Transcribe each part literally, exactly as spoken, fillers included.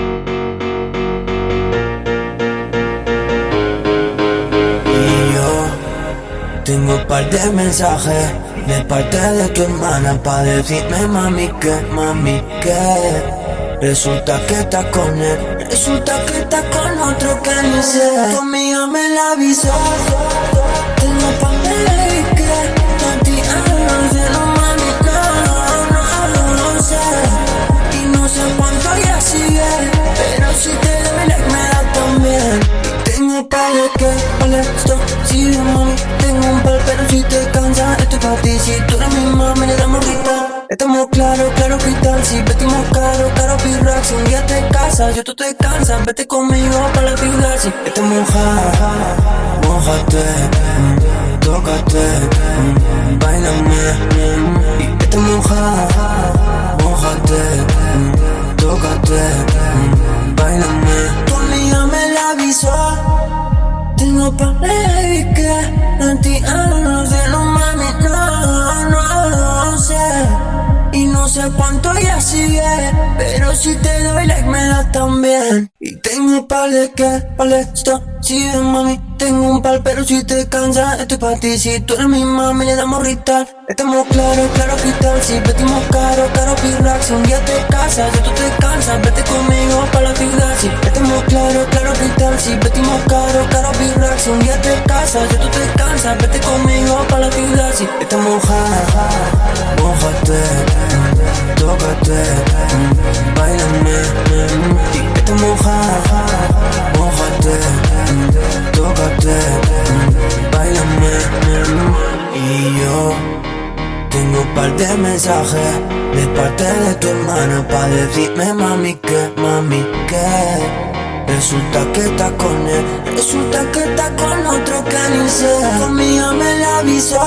Y yo tengo un par de mensajes de parte de tu hermana pa' decirme mami que, mami que resulta que estás con él, resulta que estás con otro que ni sé. Tu amiga me la avisó. Tengo un par de que a ti no sé, no mami, no, no, no sé. Y no sé cuánto ya sigue, pero si te doy like me da también. Tengo un par de que molesto, sí mami, tengo un par pero si te cansa, estoy pa' ti. Si tú eres mi mami, le damos gritar. Estamos claro, claro cristal, si vestimos caro, caro pirrac. Si un día te casas, yo tú te cansas, vete conmigo pa' la ciudad. Si estás mojada, mojate, mm, tócate, mm, bailame, mm, y estás mojada, mojate, mm, tócate, mm, bailame. Tu amiga me la avisó. Tengo pa' baby que a ti no sé, no mami, no, no, no sé. Y no sé cuánto ya sigue, pero si te doy like me da también. Y tengo un par de que molesto, sí mami, tengo un par pero si te cansa, estoy pa' ti. Si tú eres mi mami le damos rital. Estamos claro, claro cristal, si vestimos caro, caro pirrac. Si un día te casas, yo tú te cansas, vete conmigo pa' la ciudad. Si estamos claro, claro cristal, si vestimos caro, caro pirrac. Si un día te casas, yo tú te cansas, vete conmigo pa' la ciudad. Si estás mojada, mojate, mm, tócate, mm, bailame, mm, y estás mojada, mojate, mm, tócate, mm, bailame, mm. Y yo tengo un par de mensajes de parte de tu hermana pa' decirme mami que, mami que resulta que estás con él, resulta que estás con otro que ni sé. Tu amiga me la avisó.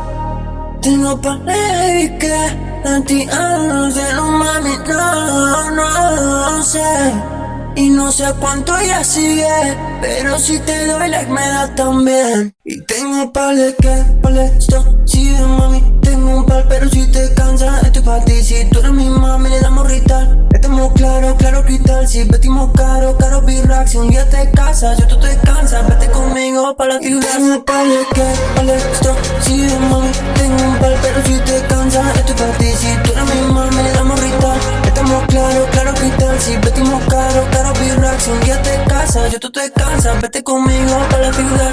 Tengo pa' baby que a ti no sé, no mami, no, no, no sé. Y no sé cuánto ya sigue, pero si te doy like me da también. Y tengo un par de que molesto, sí mami, tengo un par pero si te cansa, estoy pa' ti. Si tú eres mi mami le damos rital. Estamos claro, claro cristal, si vestimos caro, caro pirrac. Si un día te casas, yo tú te cansas, vete conmigo pa' la ciudad. Tengo un par de que molesto, sí mami, tengo un par pero si te cansa, estoy pa' ti. Si tú eres mi mami le damos rital. Estamos claro, claro cristal, si vestimos caro, caro pirrac. Si un día te casas, yo tú te cansas, vete conmigo pa' la ciudad.